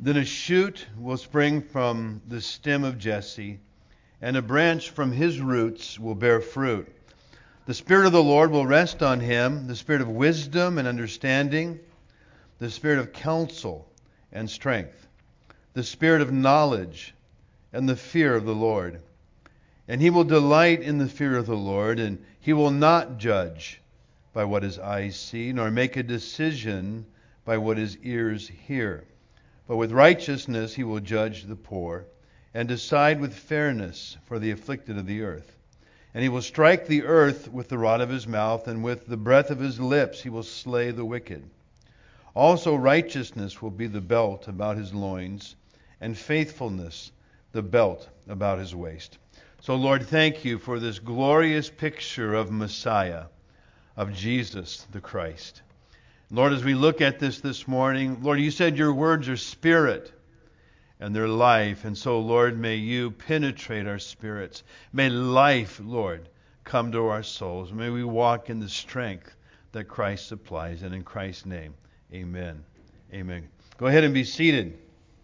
Then a shoot will spring from the stem of Jesse, and a branch from his roots will bear fruit. The Spirit of the Lord will rest on him, the Spirit of wisdom and understanding, the Spirit of counsel and strength, the Spirit of knowledge and the fear of the Lord. And he will delight in the fear of the Lord, and he will not judge by what his eyes see, nor make a decision by what his ears hear. But with righteousness he will judge the poor, and decide with fairness for the afflicted of the earth. And he will strike the earth with the rod of his mouth, and with the breath of his lips he will slay the wicked. Also righteousness will be the belt about his loins, and faithfulness the belt about his waist. So Lord, thank you for this glorious picture of Messiah, of Jesus the Christ. Lord, as we look at this morning, Lord, you said your words are spirit and their life. And so, Lord, may you penetrate our spirits. May life, Lord, come to our souls. May we walk in the strength that Christ supplies. And in Christ's name, amen. Amen. Go ahead and be seated.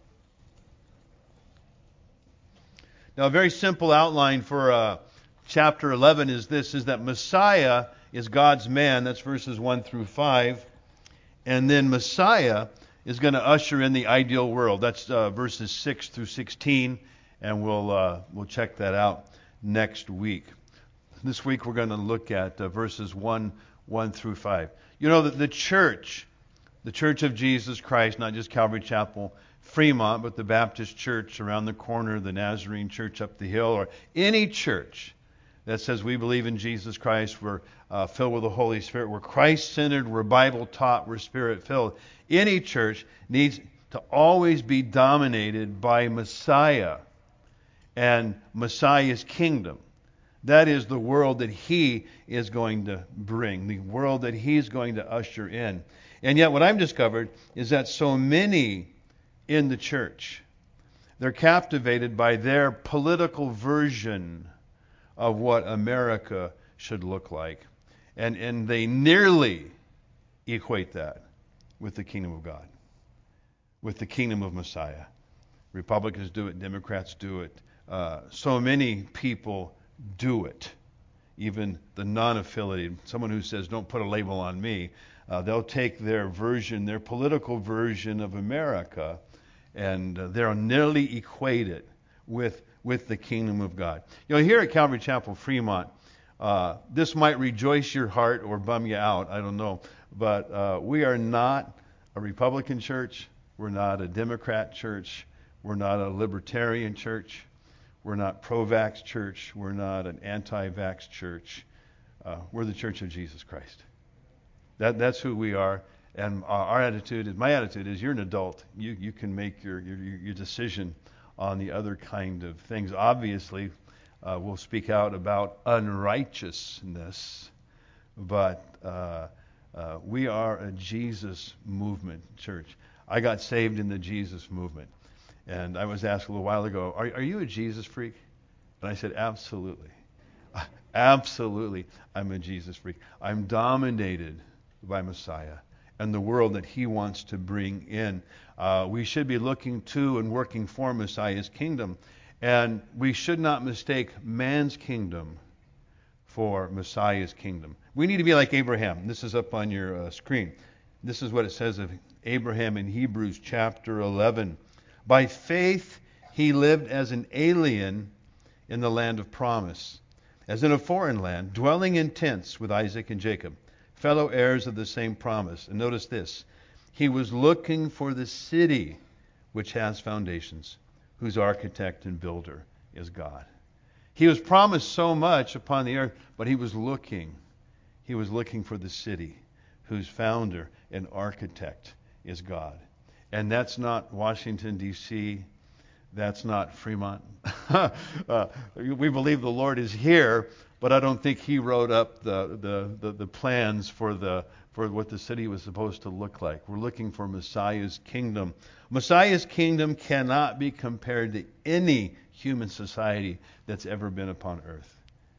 Now, a very simple outline for chapter 11 is that Messiah is God's man. That's verses 1 through 5. And then Messiah is going to usher in the ideal world. That's verses 6 through 16, and we'll check that out next week. This week we're going to look at verses 1 through 5. You know that the church of Jesus Christ, not just Calvary Chapel Fremont, but the Baptist church around the corner, the Nazarene church up the hill, or any church that says we believe in Jesus Christ, we're filled with the Holy Spirit, we're Christ-centered, we're Bible-taught, we're Spirit-filled. Any church needs to always be dominated by Messiah and Messiah's kingdom. That is the world that he is going to bring, the world that he's going to usher in. And yet what I've discovered is that so many in the church, they're captivated by their political version of what America should look like. And they nearly equate that with the kingdom of God, with the kingdom of Messiah. Republicans do it, Democrats do it. So many people do it. Even the non-affiliated, someone who says, don't put a label on me, they'll take their version, their political version of America, and they'll nearly equate it with the kingdom of God. You know, here at Calvary Chapel Fremont, this might rejoice your heart or bum you out, I don't know, but we are not a Republican church, we're not a Democrat church, we're not a libertarian church, we're not pro-vax church, we're not an anti-vax church, we're the Church of Jesus Christ. That's who we are. And our attitude, my attitude is, you're an adult. You can make your decision on the other kind of things. Obviously, we'll speak out about unrighteousness, but we are a Jesus movement church. I got saved in the Jesus movement. And I was asked a little while ago, are you a Jesus freak? And I said, absolutely. Absolutely, I'm a Jesus freak. I'm dominated by Messiah and the world that he wants to bring in. We should be looking to and working for Messiah's kingdom. And we should not mistake man's kingdom for Messiah's kingdom. We need to be like Abraham. This is up on your screen. This is what it says of Abraham in Hebrews chapter 11. By faith he lived as an alien in the land of promise, as in a foreign land, dwelling in tents with Isaac and Jacob, fellow heirs of the same promise. And notice this, he was looking for the city which has foundations, whose architect and builder is God. He was promised so much upon the earth, but he was looking for the city whose founder and architect is God. And that's not Washington, D.C., that's not Fremont. We believe the Lord is here, but I don't think he wrote up the plans for what the city was supposed to look like. We're looking for Messiah's kingdom. Messiah's kingdom cannot be compared to any human society that's ever been upon earth.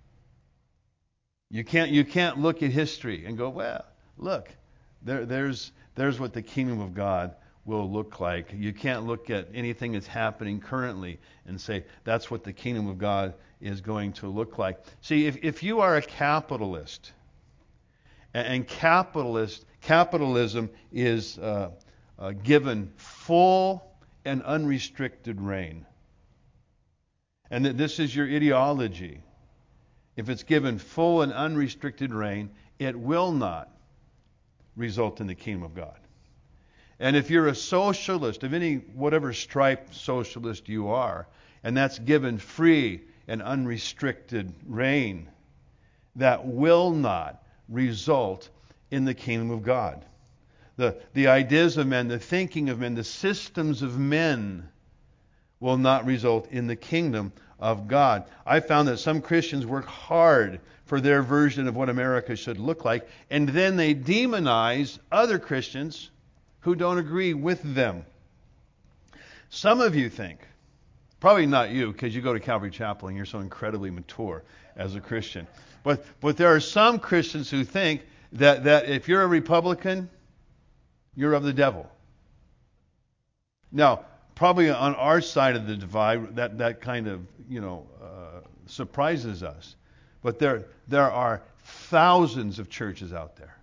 You can't look at history and go, well, look, there's what the kingdom of God will look like. You can't look at anything that's happening currently and say that's what the kingdom of God is going to look like. See, if you are a capitalist, and capitalism is given full and unrestricted reign, and that this is your ideology, if it's given full and unrestricted reign, it will not result in the kingdom of God. And if you're a socialist, of any whatever stripe socialist you are, and that's given free and unrestricted reign, that will not result in the kingdom of God. The ideas of men, the thinking of men, the systems of men will not result in the kingdom of God. I found that some Christians work hard for their version of what America should look like, and then they demonize other Christians who don't agree with them. Some of you think, probably not you, because you go to Calvary Chapel and you're so incredibly mature as a Christian, but there are some Christians who think that if you're a Republican, you're of the devil. Now, probably on our side of the divide, that kind of surprises us. But there are thousands of churches out there,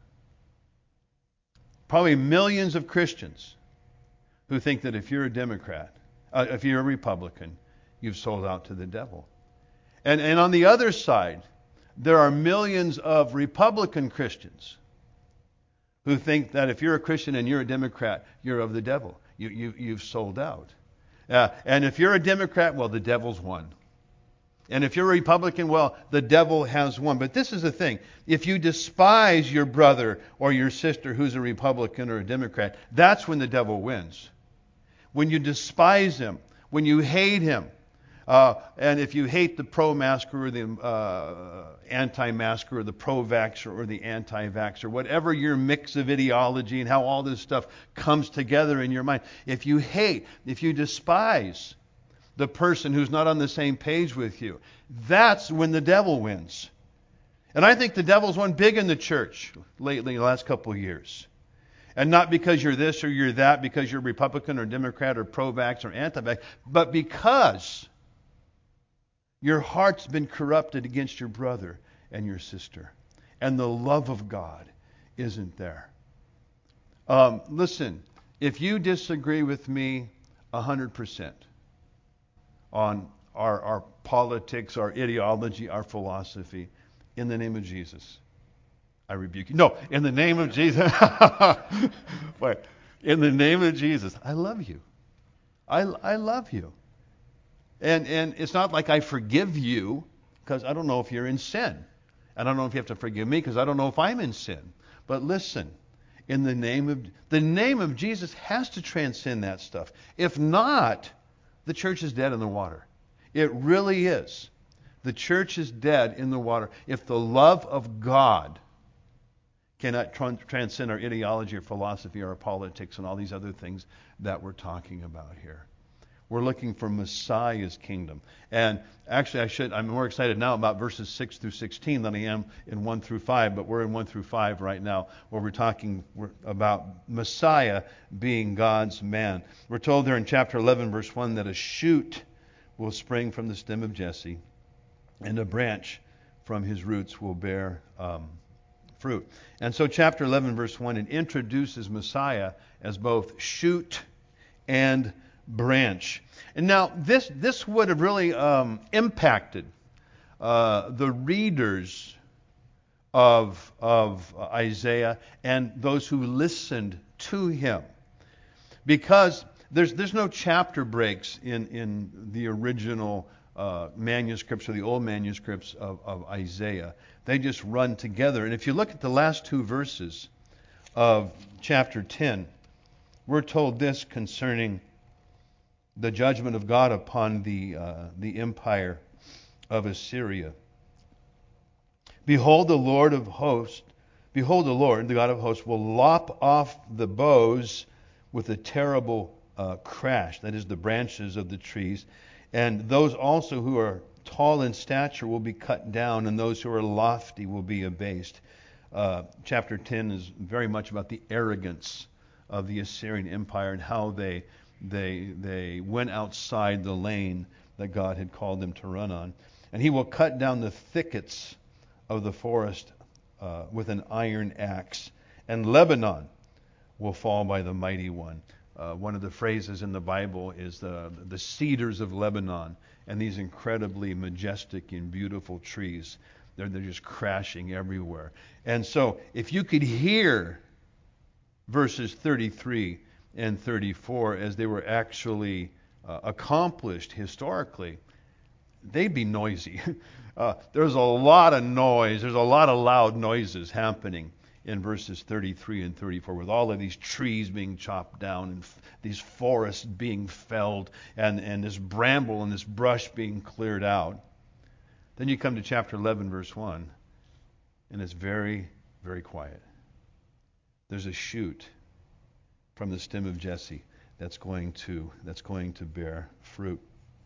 probably millions of Christians who think that if you're a Democrat, if you're a Republican, you've sold out to the devil. And on the other side, there are millions of Republican Christians who think that if you're a Christian and you're a Democrat, you're of the devil. You've sold out. And if you're a Democrat, well, the devil's won. And if you're a Republican, well, the devil has won. But this is the thing. If you despise your brother or your sister who's a Republican or a Democrat, that's when the devil wins. When you despise him, when you hate him, and if you hate the pro-masker or the anti-masker or the pro-vaxxer or the anti-vaxxer, whatever your mix of ideology and how all this stuff comes together in your mind, if you hate, if you despise the person who's not on the same page with you, that's when the devil wins. And I think the devil's won big in the church lately, the last couple of years. And not because you're this or you're that, because you're Republican or Democrat or pro-vax or anti-vax, but because your heart's been corrupted against your brother and your sister. And the love of God isn't there. Listen, if you disagree with me 100% on our politics, our ideology, our philosophy, in the name of Jesus, I rebuke you. No, in the name of Jesus. But in the name of Jesus, I love you. I love you. And it's not like I forgive you, because I don't know if you're in sin. I don't know if you have to forgive me, because I don't know if I'm in sin. But listen, in the name of Jesus has to transcend that stuff. If not, the church is dead in the water. It really is. The church is dead in the water. If the love of God cannot transcend our ideology or philosophy or our politics and all these other things that we're talking about here. We're looking for Messiah's kingdom. And actually, I'm more excited now about verses 6 through 16 than I am in 1 through 5, but we're in 1 through 5 right now, where we're talking about Messiah being God's man. We're told there in chapter 11, verse 1, that a shoot will spring from the stem of Jesse, and a branch from his roots will bear fruit. And so chapter 11, verse 1, it introduces Messiah as both shoot and branch. And now this would have really impacted the readers of Isaiah and those who listened to him, because there's no chapter breaks in the original manuscripts or the old manuscripts of Isaiah. They just run together. And if you look at the last two verses of chapter 10, we're told this concerning the judgment of God upon the empire of Assyria. Behold, the Lord, the God of hosts, will lop off the boughs with a terrible crash. That is, the branches of the trees. And those also who are tall in stature will be cut down, and those who are lofty will be abased. Chapter 10 is very much about the arrogance of the Assyrian Empire and how they went outside the lane that God had called them to run on. And he will cut down the thickets of the forest with an iron axe, and Lebanon will fall by the mighty one. One of the phrases in the Bible is the cedars of Lebanon, and these incredibly majestic and beautiful trees. They're just crashing everywhere. And so if you could hear verses 33 and 34 as they were actually accomplished historically, they'd be noisy. There's a lot of noise. There's a lot of loud noises happening in verses 33 and 34, with all of these trees being chopped down and these forests being felled and this bramble and this brush being cleared out. Then you come to chapter 11, verse 1, and it's very, very quiet. There's a shoot from the stem of Jesse that's going to bear fruit.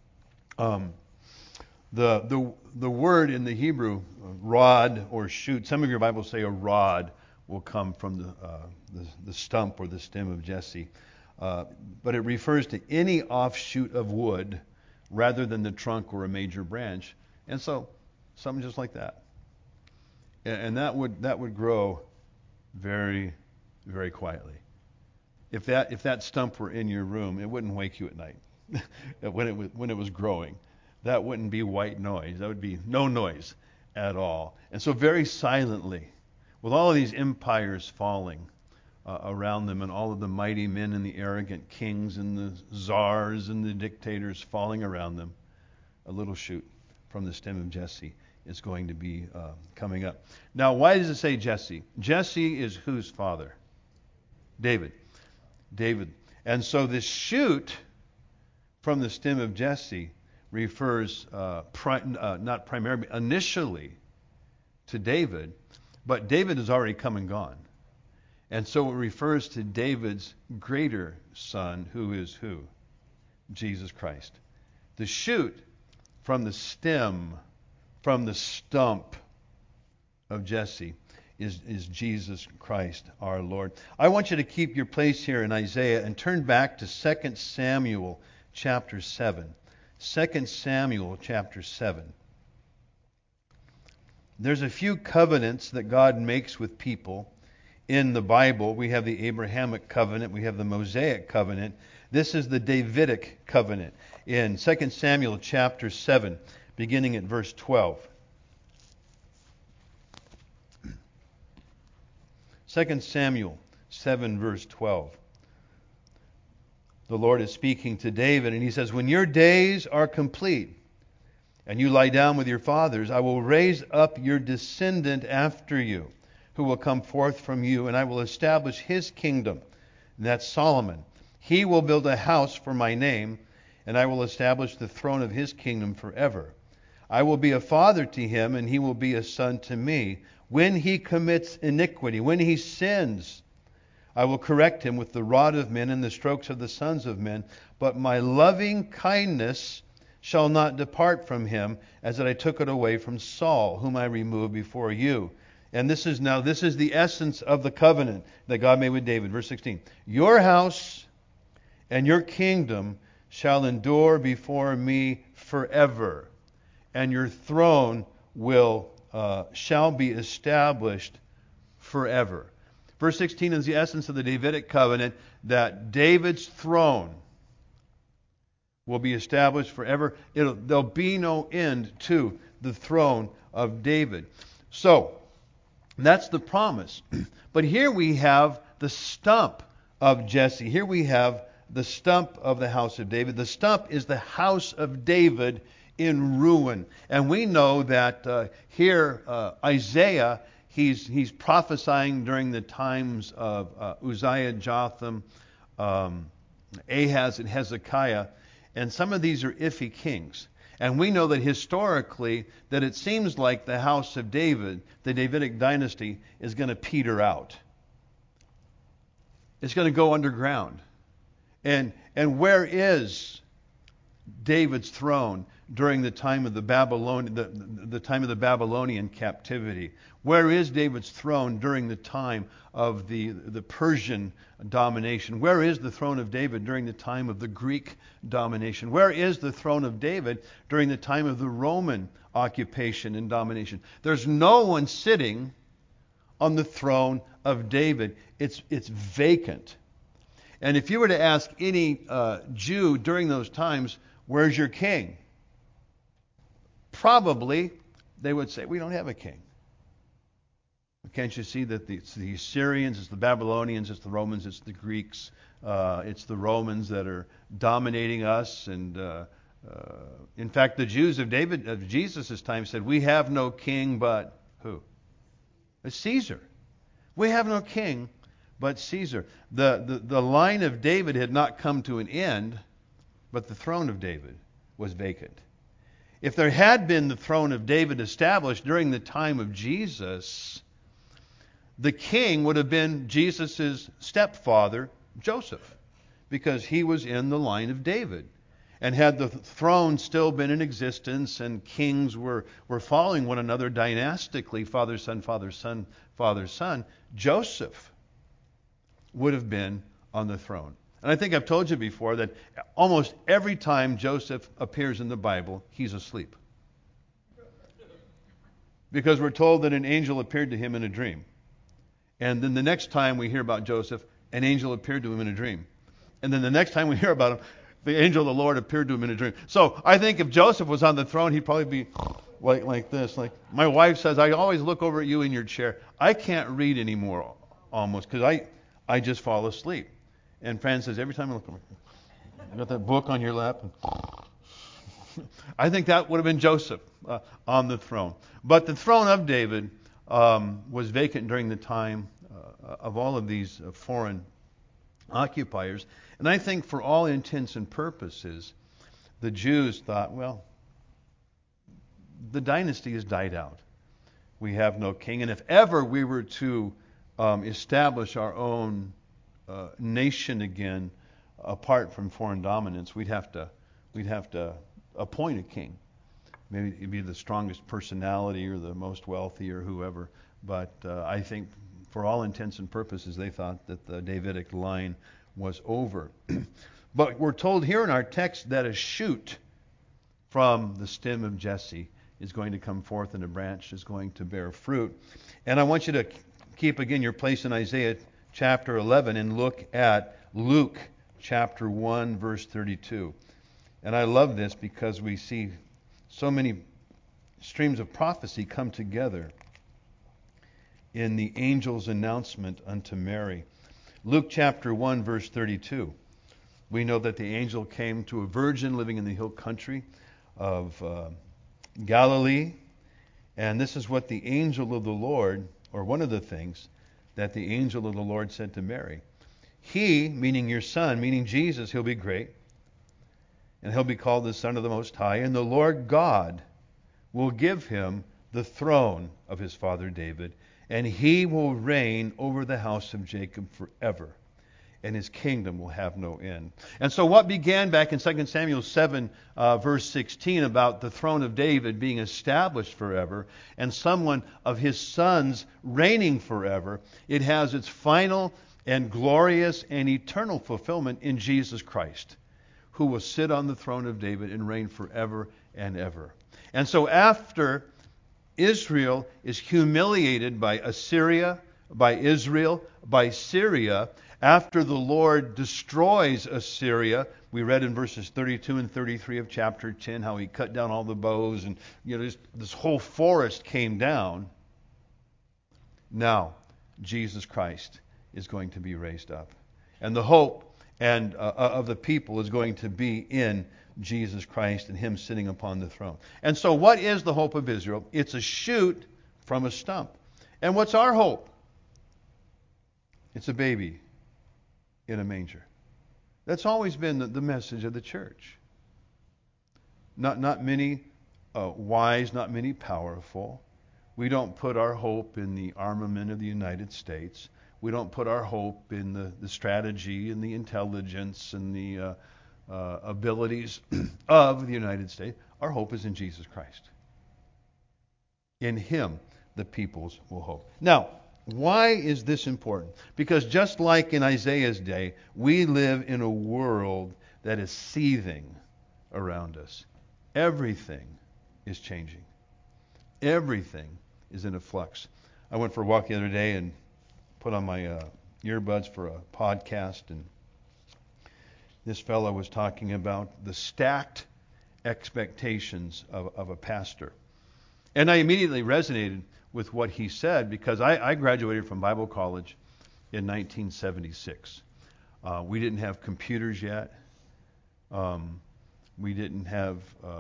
The word in the Hebrew, rod or shoot, some of your Bibles say a rod will come from the stump or the stem of Jesse. But it refers to any offshoot of wood rather than the trunk or a major branch. And so, something just like that. And that would grow very, very quietly. If that stump were in your room, it wouldn't wake you at night when it was growing. That wouldn't be white noise. That would be no noise at all. And so very silently, with all of these empires falling around them and all of the mighty men and the arrogant kings and the czars and the dictators falling around them, a little shoot from the stem of Jesse is going to be coming up. Now, why does it say Jesse? Jesse is whose father? David. And so this shoot from the stem of Jesse refers not primarily, initially to David, but David has already come and gone. And so it refers to David's greater son, who is who? Jesus Christ. The shoot from the stem, from the stump of Jesse is Jesus Christ our Lord. I want you to keep your place here in Isaiah and turn back to 2 Samuel chapter 7. 2 Samuel chapter 7. There's a few covenants that God makes with people in the Bible. We have the Abrahamic covenant. We have the Mosaic covenant. This is the Davidic covenant in 2 Samuel chapter 7, beginning at verse 12. 2 Samuel 7, verse 12. The Lord is speaking to David, and he says, "When your days are complete, and you lie down with your fathers, I will raise up your descendant after you, who will come forth from you, and I will establish his kingdom." And that's Solomon. "He will build a house for my name, and I will establish the throne of his kingdom forever. I will be a father to him, and he will be a son to me. When he commits iniquity, when he sins, I will correct him with the rod of men and the strokes of the sons of men. But my loving kindness shall not depart from him, as that I took it away from Saul, whom I removed before you." And this is the essence of the covenant that God made with David. Verse 16. "Your house and your kingdom shall endure before me forever, and your throne shall be established forever." Verse 16 is the essence of the Davidic covenant, that David's throne will be established forever. There'll be no end to the throne of David. So, that's the promise. But here we have the stump of Jesse. Here we have the stump of the house of David. The stump is the house of David in ruin. And we know that here Isaiah, he's prophesying during the times of Uzziah, Jotham, Ahaz, and Hezekiah. And some of these are iffy kings. And we know that historically that it seems like the house of David, the Davidic dynasty, is going to peter out. It's going to go underground. And where is David's throne during the time of the time of the Babylonian captivity? Where is David's throne during the time of the Persian domination? Where is the throne of David during the time of the Greek domination? Where is the throne of David during the time of the Roman occupation and domination? There's no one sitting on the throne of David. It's vacant. And if you were to ask any Jew during those times, where's your king? Probably they would say, we don't have a king. Can't you see that it's the Assyrians, it's the Babylonians, it's the Romans, it's the Greeks, it's the Romans that are dominating us. And in fact, the Jews of Jesus' time said, we have no king but who? It's Caesar. We have no king but Caesar. The line of David had not come to an end, but the throne of David was vacant. If there had been the throne of David established during the time of Jesus, the king would have been Jesus' stepfather, Joseph, because he was in the line of David. And had the throne still been in existence and kings were following one another dynastically, father, son, father, son, father, son, Joseph would have been on the throne. And I think I've told you before that almost every time Joseph appears in the Bible, he's asleep. Because we're told that an angel appeared to him in a dream. And then the next time we hear about Joseph, an angel appeared to him in a dream. And then the next time we hear about him, the angel of the Lord appeared to him in a dream. So I think if Joseph was on the throne, he'd probably be like this. Like my wife says, I always look over at you in your chair. I can't read anymore almost because I just fall asleep. And Fran says, every time I look over, you got that book on your lap. I think that would have been Joseph on the throne. But the throne of David was vacant during the time of all of these foreign occupiers. And I think for all intents and purposes, the Jews thought, well, the dynasty has died out. We have no king. And if ever we were to establish our own nation again, apart from foreign dominance, we'd have to appoint a king. Maybe it'd be the strongest personality or the most wealthy or whoever. But I think for all intents and purposes, they thought that the Davidic line was over. But we're told here in our text that a shoot from the stem of Jesse is going to come forth and a branch is going to bear fruit. And I want you to keep again your place in Isaiah chapter 11 and look at Luke chapter 1 verse 32. And I love this because we see so many streams of prophecy come together in the angel's announcement unto Mary. Luke chapter 1 verse 32. We know that the angel came to a virgin living in the hill country of Galilee. And this is what the angel of the Lord, or one of the things that the angel of the Lord said to Mary. He, meaning your son, meaning Jesus, he'll be great. And he'll be called the Son of the Most High. And the Lord God will give him the throne of his father David. And he will reign over the house of Jacob forever. And his kingdom will have no end. And so what began back in 2 Samuel 7, verse 16, about the throne of David being established forever, and someone of his sons reigning forever, it has its final and glorious and eternal fulfillment in Jesus Christ, who will sit on the throne of David and reign forever and ever. And so after Israel is humiliated by Assyria, by Israel, by Syria, after the Lord destroys Assyria, we read in verses 32 and 33 of chapter 10 how he cut down all the bows and this whole forest came down. Now, Jesus Christ is going to be raised up. And the hope and of the people is going to be in Jesus Christ and him sitting upon the throne. And so what is the hope of Israel? It's a shoot from a stump. And what's our hope? It's a baby in a manger. That's always been the message of the church. Not many wise, not many powerful. We don't put our hope in the armament of the United States. We don't put our hope in the strategy and the intelligence and the abilities of the United States. Our hope is in Jesus Christ. In Him, the peoples will hope. Now, why is this important? Because just like in Isaiah's day, we live in a world that is seething around us. Everything is changing. Everything is in a flux. I went for a walk the other day and put on my earbuds for a podcast, and this fellow was talking about the stacked expectations of a pastor. And I immediately resonated with what he said because I graduated from Bible college in 1976. We didn't have computers yet. We didn't have,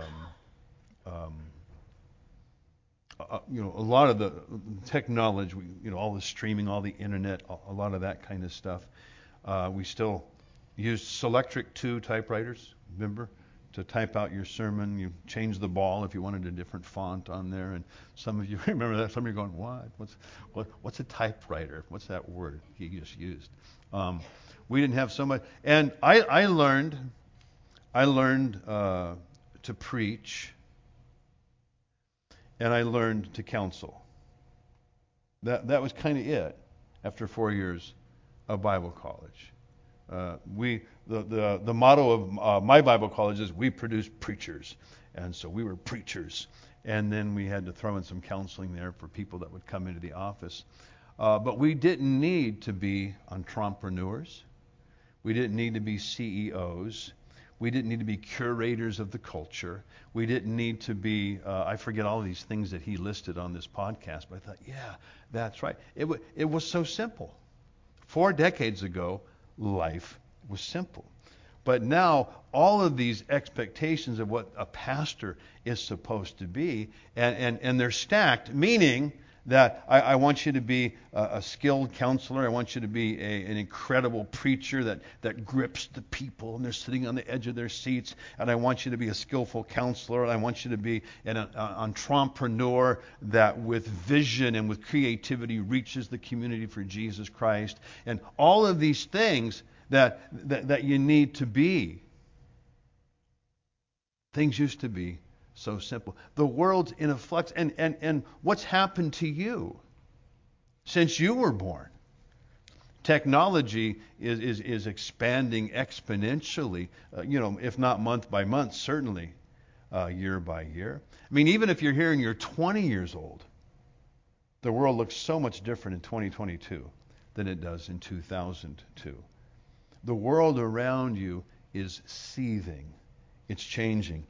a lot of the technology, all the streaming, all the internet, a lot of that kind of stuff. We still used Selectric 2 typewriters, remember? To type out your sermon. You change the ball if you wanted a different font on there. And some of you remember that. Some of you are going, what? What's a typewriter? What's that word he just used? We didn't have so much. And I learned to preach, and I learned to counsel. That was kind of it after 4 years of Bible college. The motto of my Bible college is we produce preachers, and so we were preachers. And then we had to throw in some counseling there for people that would come into the office. But we didn't need to be entrepreneurs. We didn't need to be CEOs. We didn't need to be curators of the culture. We didn't need to be, I forget all these things that he listed on this podcast, but I thought, yeah, that's right. It was so simple. 4 decades ago, life was simple. But now, all of these expectations of what a pastor is supposed to be, and they're stacked, meaning that I want you to be a skilled counselor. I want you to be an incredible preacher that grips the people, and they're sitting on the edge of their seats. And I want you to be a skillful counselor. And I want you to be an entrepreneur that with vision and with creativity reaches the community for Jesus Christ. And all of these things that you need to be. Things used to be so simple. The world's in a flux. And what's happened to you since you were born? Technology is expanding exponentially, if not month by month, certainly year by year. I mean, even if you're here and you're 20 years old, the world looks so much different in 2022 than it does in 2002. The world around you is seething. It's changing.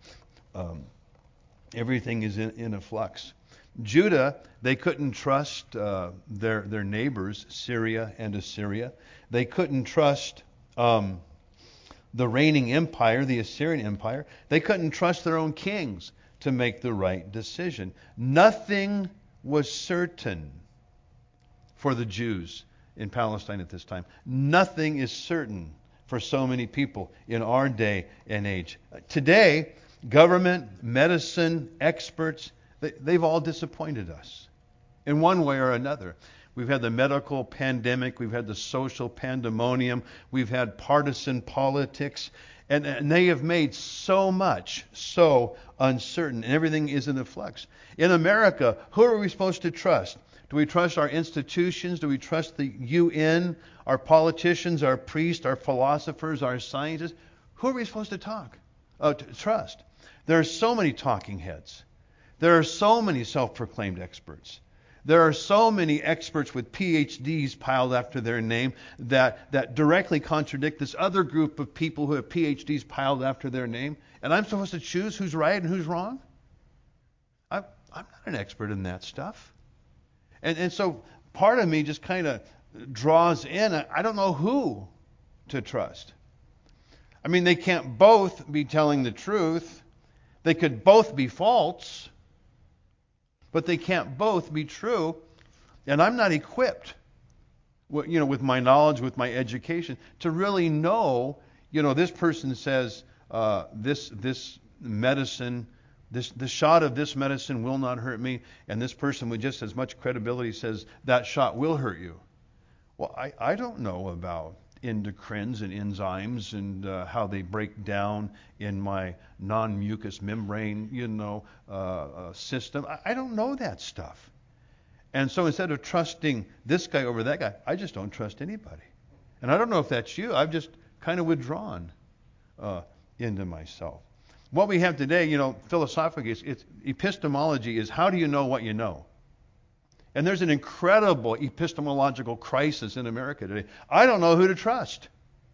Everything is in a flux. Judah, they couldn't trust their neighbors, Syria and Assyria. They couldn't trust the reigning empire, the Assyrian Empire. They couldn't trust their own kings to make the right decision. Nothing was certain for the Jews in Palestine at this time. Nothing is certain for so many people in our day and age. Today, government, medicine, experts, they've all disappointed us in one way or another. We've had the medical pandemic. We've had the social pandemonium. We've had partisan politics. And they have made so much so uncertain. And everything is in a flux. In America, who are we supposed to trust? Do we trust our institutions? Do we trust the UN, our politicians, our priests, our philosophers, our scientists? Who are we supposed to trust? There are so many talking heads. There are so many self-proclaimed experts. There are so many experts with PhDs piled after their name that directly contradict this other group of people who have PhDs piled after their name. And I'm supposed to choose who's right and who's wrong? I'm not an expert in that stuff. And so part of me just kind of draws in, I don't know who to trust. I mean, they can't both be telling the truth. They could both be false, but they can't both be true. And I'm not equipped, with my knowledge, with my education, to really know, this person says this medicine, the shot of this medicine will not hurt me, and this person with just as much credibility says that shot will hurt you. Well, I don't know about endocrines and enzymes and how they break down in my non-mucous membrane, system. I don't know that stuff. And so instead of trusting this guy over that guy, I just don't trust anybody. And I don't know if that's you. I've just kind of withdrawn into myself. What we have today, philosophically, it's epistemology is how do you know what you know? And there's an incredible epistemological crisis in America today. I don't know who to trust.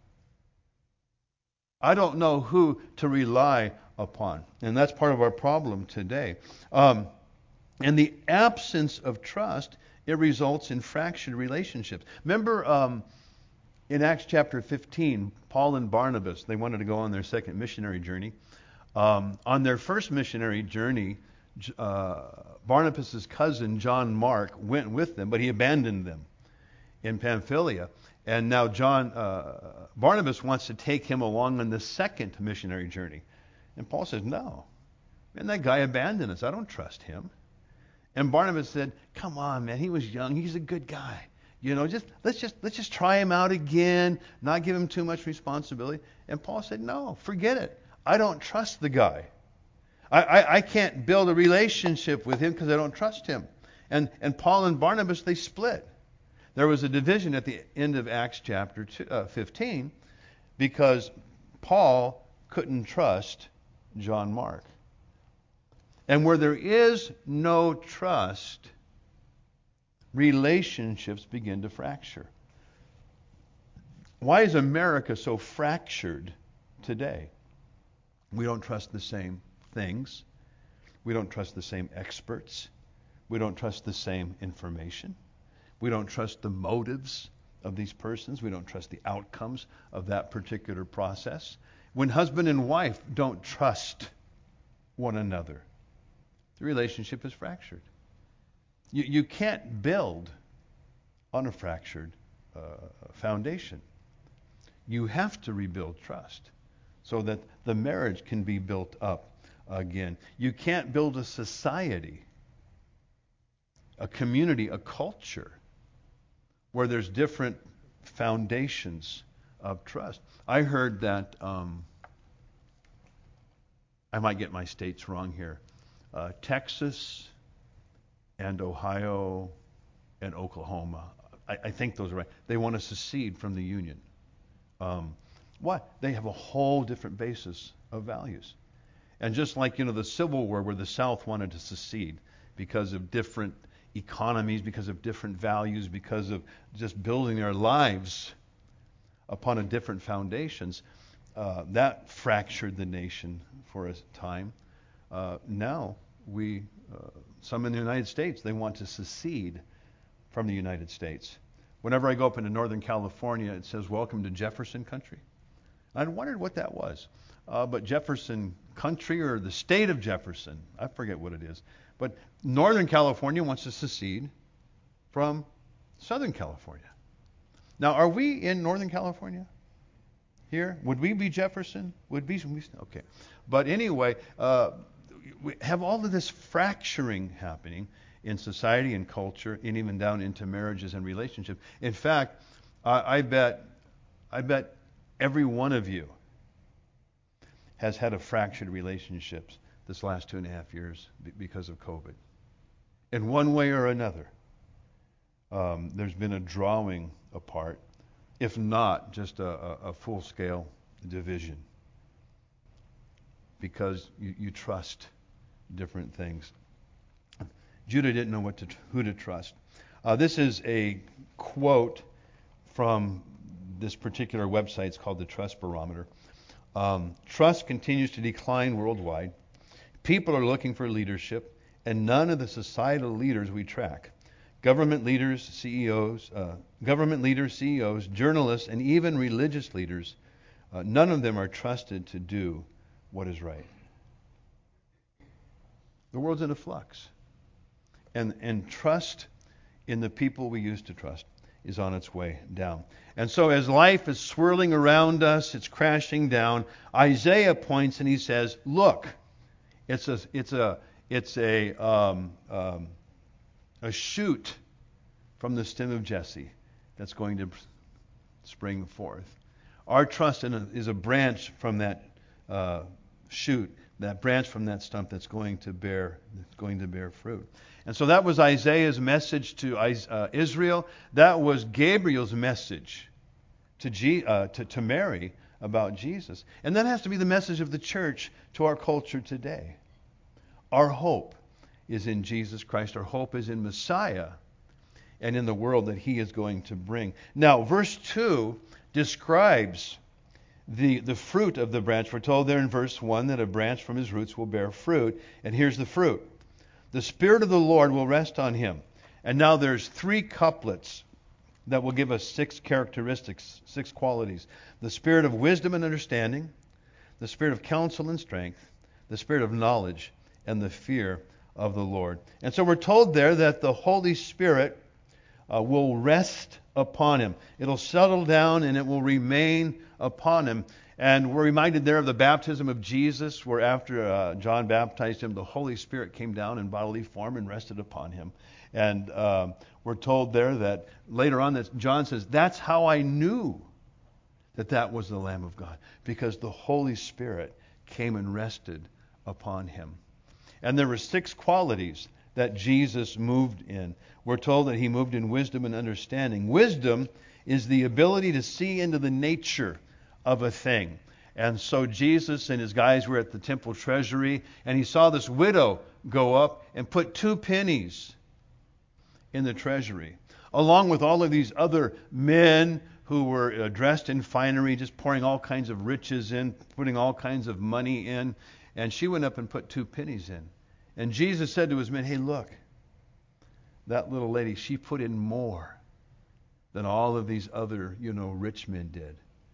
I don't know who to rely upon. And that's part of our problem today. And the absence of trust, it results in fractured relationships. Remember in Acts chapter 15, Paul and Barnabas, they wanted to go on their second missionary journey. On their first missionary journey, Barnabas' cousin, John Mark, went with them, but he abandoned them in Pamphylia. And now Barnabas wants to take him along on the second missionary journey. And Paul says, no. Man, that guy abandoned us. I don't trust him. And Barnabas said, come on, man. He was young. He's a good guy. Let's just try him out again, not give him too much responsibility. And Paul said, no, forget it. I don't trust the guy. I can't build a relationship with him because I don't trust him. And Paul and Barnabas, they split. There was a division at the end of Acts chapter 15 because Paul couldn't trust John Mark. And where there is no trust, relationships begin to fracture. Why is America so fractured today? We don't trust the same things. We don't trust the same experts. We don't trust the same information. We don't trust the motives of these persons. We don't trust the outcomes of that particular process. When husband and wife don't trust one another, the relationship is fractured. You can't build on a fractured foundation. You have to rebuild trust so that the marriage can be built up again. You can't build a society, a community, a culture where there's different foundations of trust. I heard that, I might get my states wrong here, Texas and Ohio and Oklahoma, I think those are right. They want to secede from the Union. Why? They have a whole different basis of values. And just like, the Civil War where the South wanted to secede because of different economies, because of different values, because of just building their lives upon a different foundations, that fractured the nation for a time. Now some in the United States, they want to secede from the United States. Whenever I go up into Northern California, it says, welcome to Jefferson Country. I wondered what that was. But Jefferson Country, or the state of Jefferson, I forget what it is. But Northern California wants to secede from Southern California. Now, are we in Northern California? Here? Would we be Jefferson? Okay. But anyway, we have all of this fracturing happening in society and culture, and even down into marriages and relationships. In fact, I bet every one of you has had a fractured relationships this last 2.5 years because of COVID. In one way or another, there's been a drawing apart, if not just a full-scale division, because you trust different things. Judah didn't know who to trust. This is a quote from this particular website. It's called the Trust Barometer. Trust continues to decline worldwide. People are looking for leadership, and none of the societal leaders we track, government leaders, CEOs, journalists, and even religious leaders, none of them are trusted to do what is right. The world's in a flux. And trust in the people we used to trust is on its way down. And so as life is swirling around us, it's crashing down, Isaiah points and he says, look, it's a shoot from the stem of Jesse that's going to spring forth. Our trust is a branch from that shoot, that branch from that stump that's going to bear fruit. And so that was Isaiah's message to Israel. That was Gabriel's message to Mary about Jesus. And that has to be the message of the church to our culture today. Our hope is in Jesus Christ. Our hope is in Messiah and in the world that he is going to bring. Now, verse 2 describes the fruit of the branch. We're told there in verse 1 that a branch from his roots will bear fruit. And here's the fruit. The Spirit of the Lord will rest on him. And now there's 3 couplets that will give us 6 characteristics, 6 qualities. The Spirit of wisdom and understanding, the Spirit of counsel and strength, the Spirit of knowledge, and the fear of the Lord. And so we're told there that the Holy Spirit will rest upon him. It'll settle down and it will remain upon him. And we're reminded there of the baptism of Jesus, where after John baptized him, the Holy Spirit came down in bodily form and rested upon him. And we're told there that later on that John says, that's how I knew that was the Lamb of God, because the Holy Spirit came and rested upon him. And there were 6 qualities that Jesus moved in. We're told that he moved in wisdom and understanding. Wisdom is the ability to see into the nature of a thing. And so Jesus and his guys were at the temple treasury, and he saw this widow go up and put 2 pennies in the treasury, along with all of these other men who were dressed in finery, just pouring all kinds of riches in, putting all kinds of money in. And she went up and put 2 pennies in. And Jesus said to his men, hey, look, that little lady, she put in more than all of these other, rich men did.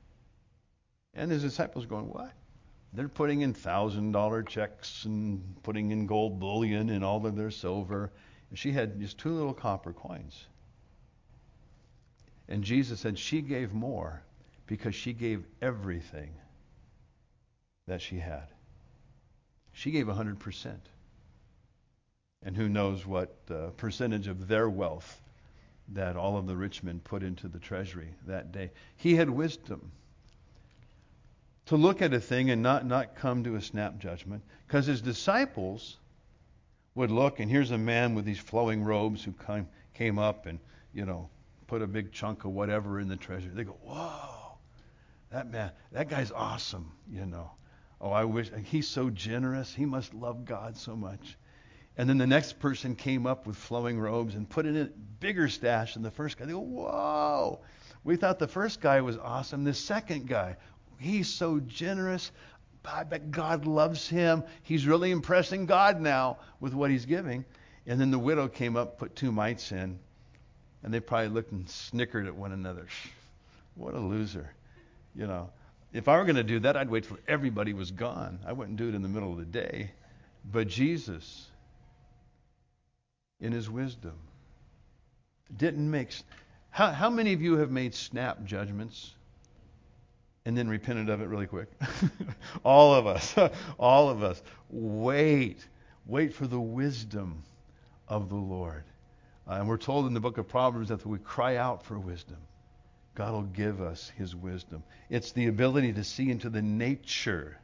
And his disciples going, what? They're putting in $1,000 checks and putting in gold bullion and all of their silver. And she had just 2 little copper coins. And Jesus said she gave more because she gave everything that she had. She gave 100%. And who knows what percentage of their wealth that all of the rich men put into the treasury that day. He had wisdom to look at a thing and not come to a snap judgment, because his disciples would look, and here's a man with these flowing robes who came up and, put a big chunk of whatever in the treasury. They go, whoa, that guy's awesome, Oh, I wish, he's so generous. He must love God so much. And then the next person came up with flowing robes and put in a bigger stash than the first guy. They go, whoa, we thought the first guy was awesome. The second guy, he's so generous. I bet God loves him. He's really impressing God now with what he's giving. And then the widow came up, put 2 mites in, and they probably looked and snickered at one another. What a loser. If I were going to do that, I'd wait till everybody was gone. I wouldn't do it in the middle of the day. But Jesus, in his wisdom, didn't make... How many of you have made snap judgments and then repented of it really quick? All of us. All of us. Wait for the wisdom of the Lord. And we're told in the book of Proverbs that if we cry out for wisdom, God will give us his wisdom. It's the ability to see into the nature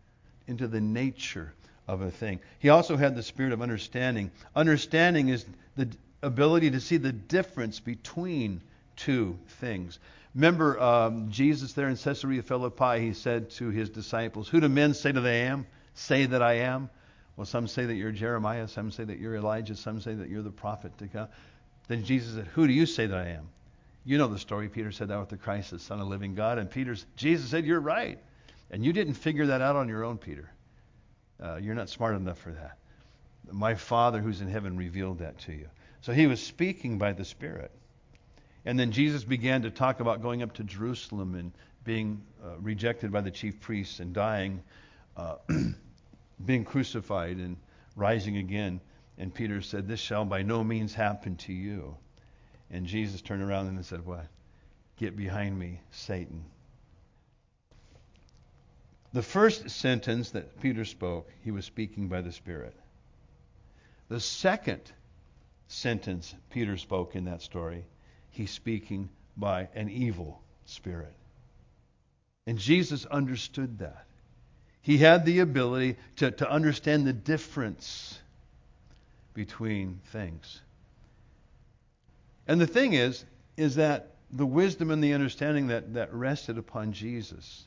of a thing. He also had the spirit of understanding. Understanding is the ability to see the difference between 2 things. Remember Jesus there in Caesarea Philippi, he said to his disciples, who do men say that I am? Well, some say that you're Jeremiah, some say that you're Elijah, some say that you're the prophet to come. Then Jesus said, who do you say that I am? You know the story. Peter said thou art the Christ, the Son of the living God. And Jesus said, you're right. And you didn't figure that out on your own, Peter. You're not smart enough for that. My Father who's in heaven revealed that to you. So he was speaking by the Spirit. And then Jesus began to talk about going up to Jerusalem and being rejected by the chief priests and dying, being crucified and rising again. And Peter said, this shall by no means happen to you. And Jesus turned around and said, what? Get behind me, Satan. The first sentence that Peter spoke, he was speaking by the Spirit. The second sentence Peter spoke in that story, he's speaking by an evil Spirit. And Jesus understood that. He had the ability to understand the difference between things. And the thing is that the wisdom and the understanding that rested upon Jesus,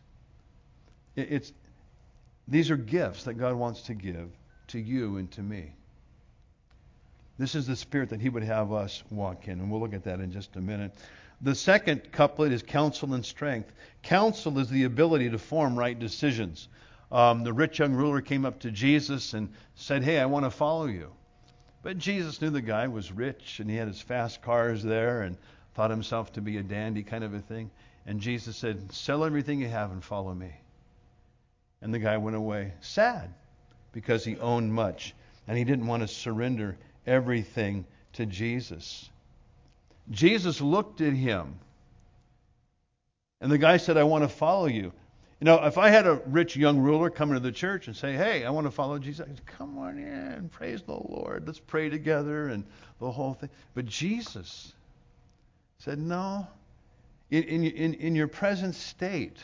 these are gifts that God wants to give to you and to me. This is the Spirit that He would have us walk in, and we'll look at that in just a minute. The second couplet is counsel and strength. Counsel is the ability to form right decisions. The rich young ruler came up to Jesus and said, "Hey, I want to follow you." But Jesus knew the guy was rich and he had his fast cars there and thought himself to be a dandy kind of a thing. And Jesus said, "Sell everything you have and follow me." And the guy went away sad because he owned much and he didn't want to surrender everything to Jesus. Jesus looked at him and the guy said, "I want to follow you." You know, if I had a rich young ruler come into the church and say, "Hey, I want to follow Jesus," I'd say, "Come on in, praise the Lord, let's pray together," and the whole thing. But Jesus said, "No, in your present state,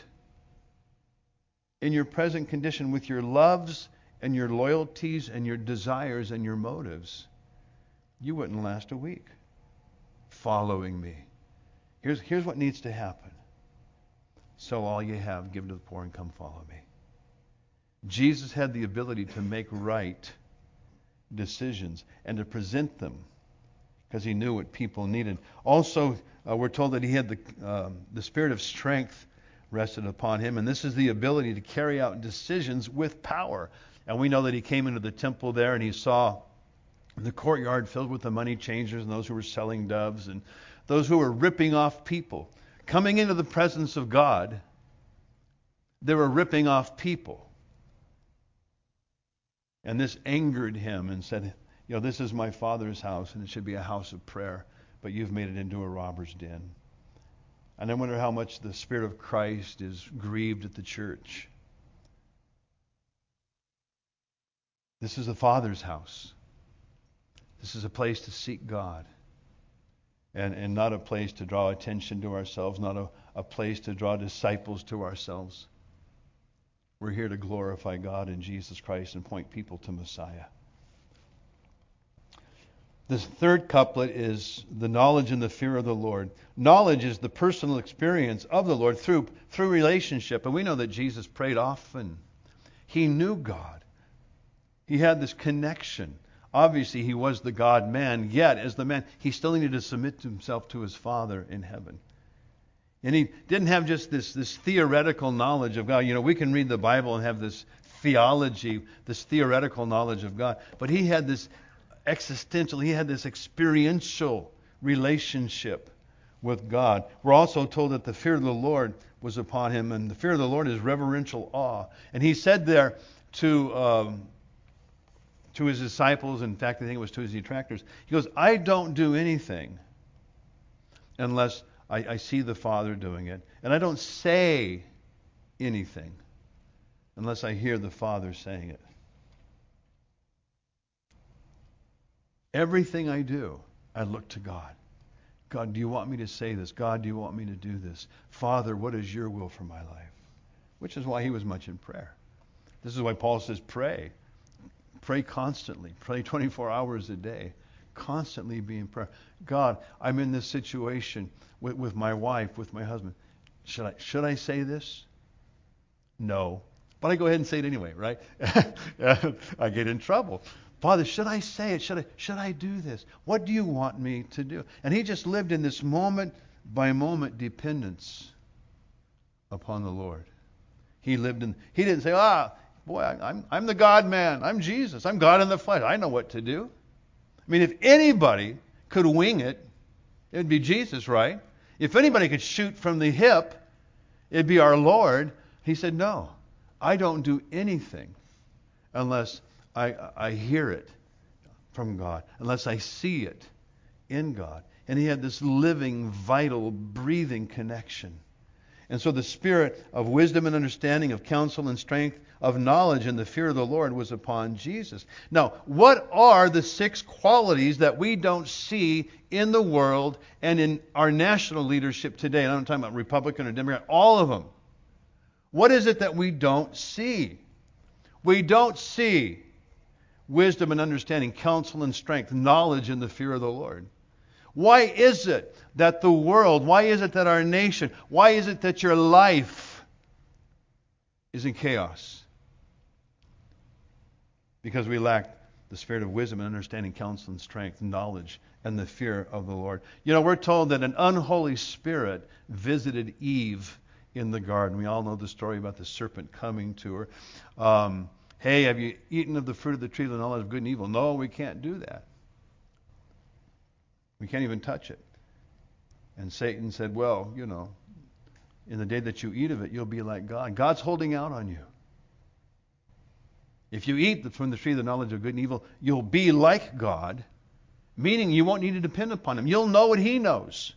in your present condition, with your loves and your loyalties and your desires and your motives, you wouldn't last a week following me. Here's what needs to happen. Sell all you have, give to the poor, and come follow me." Jesus had the ability to make right decisions and to present them because He knew what people needed. Also, we're told that He had the Spirit of strength rested upon Him, and this is the ability to carry out decisions with power. And we know that He came into the temple there and He saw the courtyard filled with the money changers and those who were selling doves and those who were ripping off people. Coming into the presence of God, they were ripping off people. And this angered Him and said, "This is my Father's house and it should be a house of prayer, but you've made it into a robber's den." And I wonder how much the Spirit of Christ is grieved at the church. This is the Father's house. This is a place to seek God. And not a place to draw attention to ourselves, not a place to draw disciples to ourselves. We're here to glorify God in Jesus Christ and point people to Messiah. The third couplet is the knowledge and the fear of the Lord. Knowledge is the personal experience of the Lord through relationship. And we know that Jesus prayed often. He knew God. He had this connection. Obviously, He was the God-man, yet as the man, He still needed to submit Himself to His Father in heaven. And He didn't have just this theoretical knowledge of God. We can read the Bible and have this theology, this theoretical knowledge of God. But He had this existential, He had this experiential relationship with God. We're also told that the fear of the Lord was upon Him, and the fear of the Lord is reverential awe. And He said there to His disciples, in fact, I think it was to His detractors, He goes, "I don't do anything unless I see the Father doing it. And I don't say anything unless I hear the Father saying it." Everything I do, I look to God. God, do you want me to say this? God, do you want me to do this? Father, what is your will for my life? Which is why He was much in prayer. This is why Paul says pray. Pray constantly. Pray 24 hours a day. Constantly be in prayer. God, I'm in this situation with my wife, with my husband. Should I say this? No. But I go ahead and say it anyway, right? I get in trouble. Father, should I say it? Should I do this? What do you want me to do? And he just lived in this moment by moment dependence upon the Lord. He didn't say, boy, I'm the God man. I'm Jesus. I'm God in the flesh. I know what to do. I mean, if anybody could wing it, it'd be Jesus, right? If anybody could shoot from the hip, it'd be our Lord. He said, no, I don't do anything unless I hear it from God, unless I see it in God. And he had this living, vital, breathing connection. And so the spirit of wisdom and understanding, of counsel and strength, of knowledge and the fear of the Lord was upon Jesus. Now, what are the 6 qualities that we don't see in the world and in our national leadership today? And I'm not talking about Republican or Democrat, all of them. What is it that we don't see? We don't see wisdom and understanding, counsel and strength, knowledge and the fear of the Lord. Why is it that the world, why is it that our nation, why is it that your life is in chaos? Because we lack the spirit of wisdom and understanding, counsel and strength, knowledge and the fear of the Lord. You know, we're told that an unholy spirit visited Eve in the garden. We all know the story about the serpent coming to her. Hey, have you eaten of the fruit of the tree of the knowledge of good and evil? No, we can't do that. We can't even touch it. And Satan said, well, you know, in the day that you eat of it, you'll be like God. God's holding out on you. If you eat from the tree of the knowledge of good and evil, you'll be like God, meaning you won't need to depend upon Him. You'll know what He knows.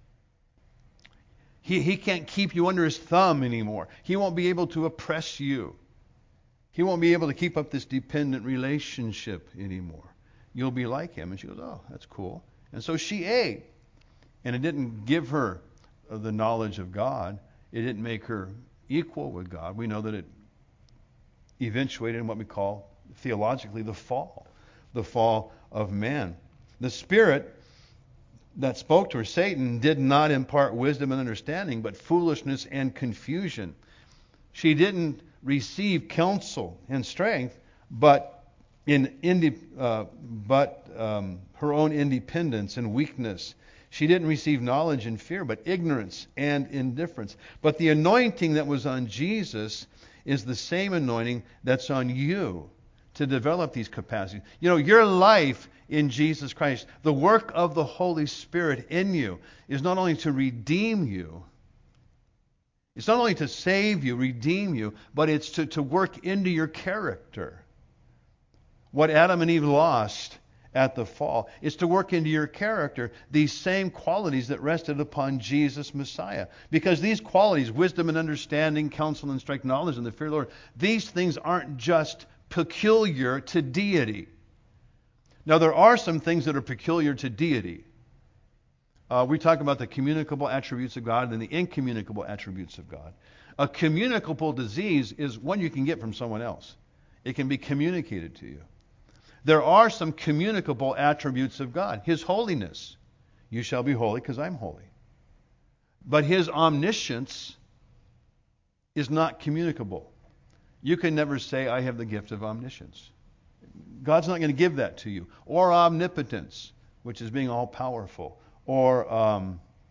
He can't keep you under His thumb anymore. He won't be able to oppress you. He won't be able to keep up this dependent relationship anymore. You'll be like Him. And she goes, oh, that's cool. And so she ate. And it didn't give her the knowledge of God. It didn't make her equal with God. We know that it eventuated in what we call theologically the fall of man. The spirit that spoke to her, Satan, did not impart wisdom and understanding, but foolishness and confusion. She didn't receive counsel and strength, but her own independence and weakness. She didn't receive knowledge and fear, but ignorance and indifference. But the anointing that was on Jesus is the same anointing that's on you to develop these capacities. You know, your life in Jesus Christ, the work of the Holy Spirit in you, is not only to redeem you, it's not only to save you, redeem you, but it's to work into your character. What Adam and Eve lost at the fall is to work into your character these same qualities that rested upon Jesus Messiah. Because these qualities, wisdom and understanding, counsel and strength, knowledge and the fear of the Lord, these things aren't just peculiar to deity. Now, there are some things that are peculiar to deity. We talk about the communicable attributes of God and the incommunicable attributes of God. A communicable disease is one you can get from someone else. It can be communicated to you. There are some communicable attributes of God. His holiness. You shall be holy because I'm holy. But His omniscience is not communicable. You can never say, I have the gift of omniscience. God's not going to give that to you. Or omnipotence, which is being all-powerful. Or,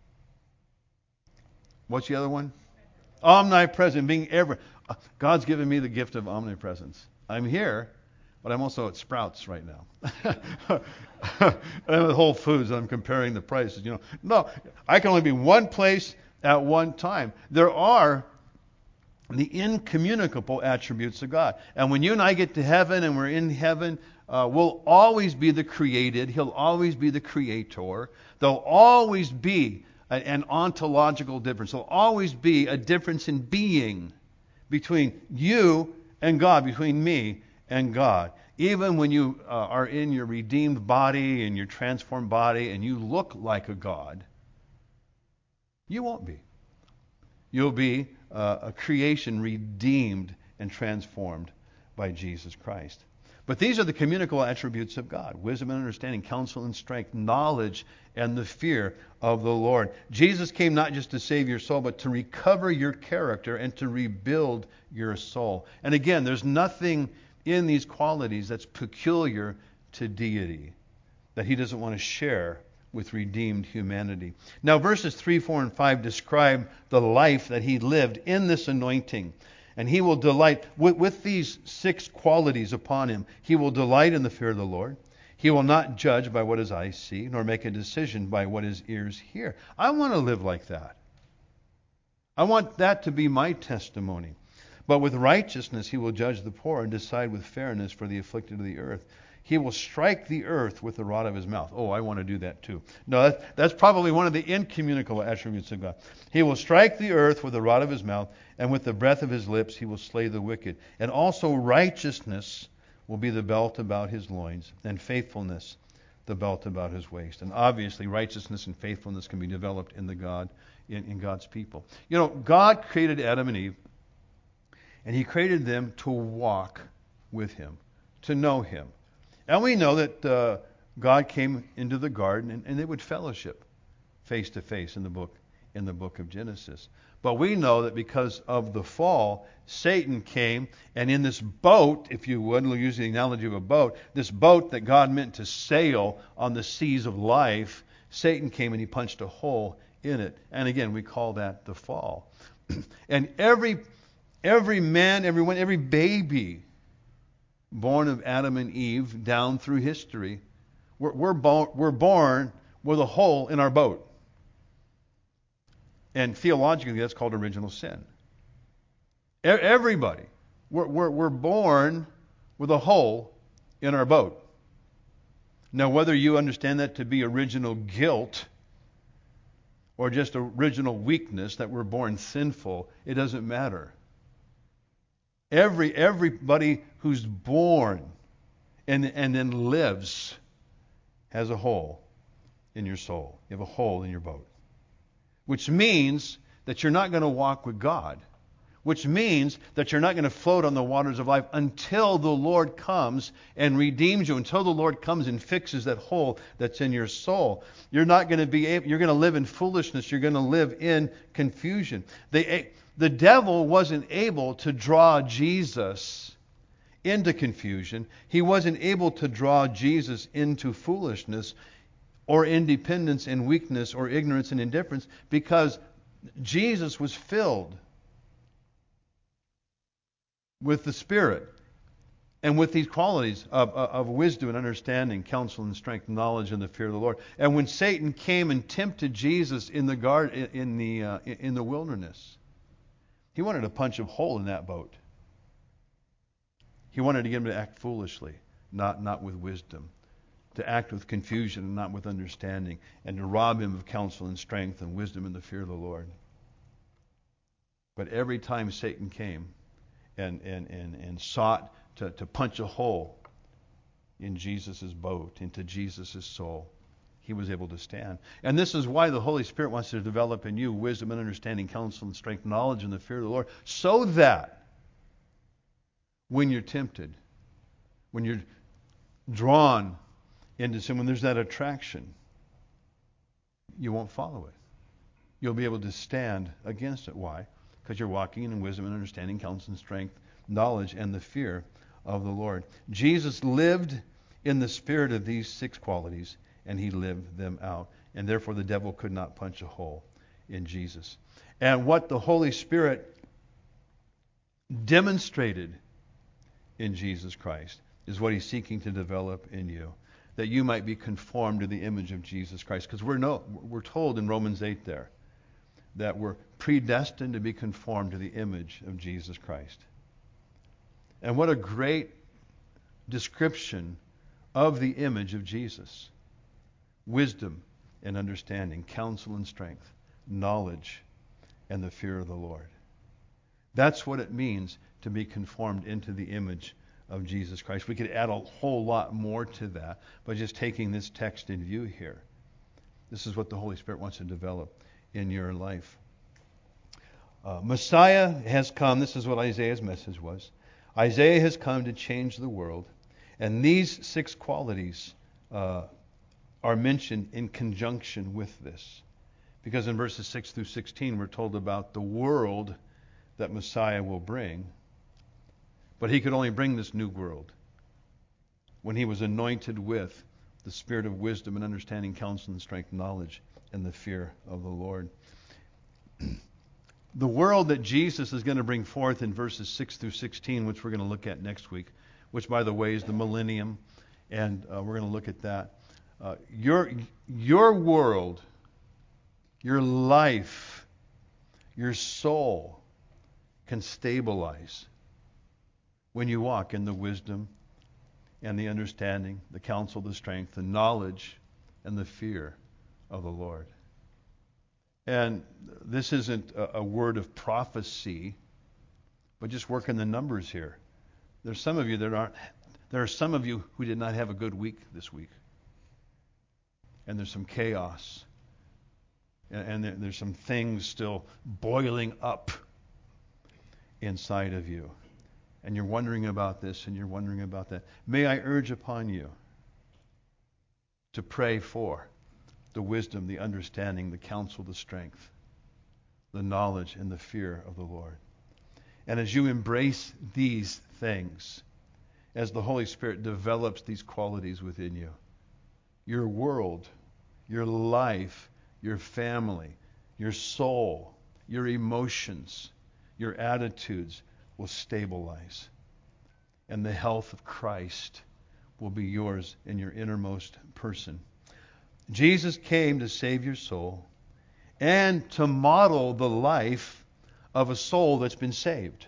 what's the other one? Omnipresent, being ever. God's given me the gift of omnipresence. I'm here, but I'm also at Sprouts right now. I'm at Whole Foods, and I'm comparing the prices. You know, no, I can only be one place at one time. There are the incommunicable attributes of God. And when you and I get to heaven and we're in heaven, we'll always be the created. He'll always be the creator. There'll always be an ontological difference. There'll always be a difference in being between you and God, between me and God. Even when you are in your redeemed body and your transformed body and you look like a God, you won't be. You'll be a creation redeemed and transformed by Jesus Christ. But these are the communicable attributes of God: wisdom and understanding, counsel and strength, knowledge and the fear of the Lord. Jesus came not just to save your soul, but to recover your character and to rebuild your soul. And again, there's nothing in these qualities that's peculiar to deity that He doesn't want to share with redeemed humanity. Now, verses 3, 4, and 5 describe the life that He lived in this anointing. And He will delight, with these 6 qualities upon Him, He will delight in the fear of the Lord. He will not judge by what His eyes see, nor make a decision by what His ears hear. I want to live like that. I want that to be my testimony. But with righteousness He will judge the poor and decide with fairness for the afflicted of the earth. He will strike the earth with the rod of his mouth. Oh, I want to do that too. No, that's probably one of the incommunicable attributes of God. He will strike the earth with the rod of his mouth, and with the breath of his lips he will slay the wicked. And also righteousness will be the belt about his loins, and faithfulness the belt about his waist. And obviously righteousness and faithfulness can be developed in God's people. You know, God created Adam and Eve, and he created them to walk with him, to know him. And we know that God came into the garden and they would fellowship face to face in the book of Genesis. But we know that because of the fall, Satan came, and in this boat, if you would, we'll use the analogy of a boat, this boat that God meant to sail on the seas of life, Satan came and he punched a hole in it. And again, we call that the fall. And every man, every baby born of Adam and Eve down through history, we're born with a hole in our boat. And theologically, that's called original sin. Everybody, we're born with a hole in our boat. Now, whether you understand that to be original guilt or just original weakness, that we're born sinful, it doesn't matter. Everybody who's born and then lives has a hole in your soul. You have a hole in your boat. Which means that you're not going to walk with God. Which means that you're not going to float on the waters of life until the Lord comes and redeems you, until the Lord comes and fixes that hole that's in your soul. You're not going to be able, you're going to live in foolishness. You're going to live in confusion. The devil wasn't able to draw Jesus into confusion. He wasn't able to draw Jesus into foolishness or independence and weakness or ignorance and indifference, because Jesus was filled with the Spirit and with these qualities of wisdom and understanding, counsel and strength, knowledge and the fear of the Lord. And when Satan came and tempted Jesus in the garden, in the wilderness, he wanted to punch a hole in that boat. He wanted to get him to act foolishly, not with wisdom. To act with confusion and not with understanding, and to rob him of counsel and strength and wisdom and the fear of the Lord. But every time Satan came and sought to punch a hole in Jesus' boat, into Jesus' soul, he was able to stand. And this is why the Holy Spirit wants to develop in you wisdom and understanding, counsel and strength, knowledge and the fear of the Lord, so that when you're tempted, when you're drawn into sin, when there's that attraction, you won't follow it. You'll be able to stand against it. Why? Because you're walking in wisdom and understanding, counsel and strength, knowledge, and the fear of the Lord. Jesus lived in the spirit of these 6 qualities, and he lived them out. And therefore the devil could not punch a hole in Jesus. And what the Holy Spirit demonstrated in Jesus Christ is what he's seeking to develop in you, that you might be conformed to the image of Jesus Christ. Because we're told in Romans 8 there that we're predestined to be conformed to the image of Jesus Christ. And what a great description of the image of Jesus. Wisdom and understanding, counsel and strength, knowledge and the fear of the Lord. That's what it means to be conformed into the image of Jesus Christ. We could add a whole lot more to that by just taking this text in view here. This is what the Holy Spirit wants to develop in your life. Messiah has come. This is what Isaiah's message was. Isaiah has come to change the world. And these 6 qualities are mentioned in conjunction with this. Because in verses 6 through 16 we're told about the world that Messiah will bring. But he could only bring this new world when he was anointed with the spirit of wisdom and understanding, counsel and strength, knowledge, and the fear of the Lord. The world that Jesus is going to bring forth in verses 6 through 16, which we're going to look at next week, which, by the way, is the millennium, and we're going to look at that. Your world, your life, your soul can stabilize when you walk in the wisdom and the understanding, the counsel, the strength, the knowledge, and the fear of the Lord. And this isn't a word of prophecy, but just working the numbers here. There's some of you that aren't. There are some of you who did not have a good week this week, and there's some chaos, and there's some things still boiling up inside of you, and you're wondering about this and you're wondering about that. May I urge upon you to pray for the wisdom, the understanding, the counsel, the strength, the knowledge, and the fear of the Lord. And as you embrace these things, as the Holy Spirit develops these qualities within you, your world, your life, your family, your soul, your emotions, your attitudes will stabilize. And the health of Christ will be yours in your innermost person. Jesus came to save your soul and to model the life of a soul that's been saved.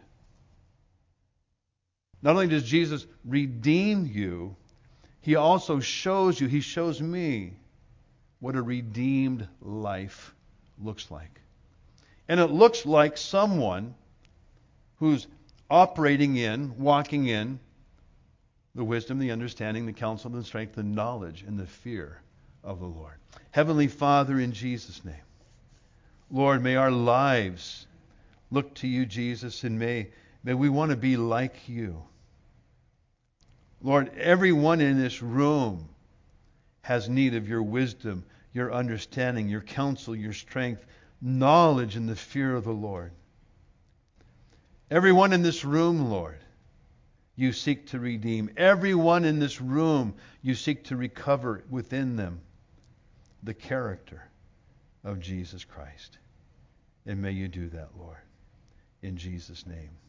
Not only does Jesus redeem you, he also shows you, he shows me what a redeemed life looks like. And it looks like someone who's operating in, walking in the wisdom, the understanding, the counsel, the strength, the knowledge, and the fear of the Lord. Heavenly Father, in Jesus' name, Lord, may our lives look to you, Jesus, and may we want to be like you. Lord, everyone in this room has need of your wisdom, your understanding, your counsel, your strength, knowledge, and the fear of the Lord. Everyone in this room, Lord, you seek to redeem. Everyone in this room, you seek to recover within them the character of Jesus Christ. And may you do that, Lord. In Jesus' name.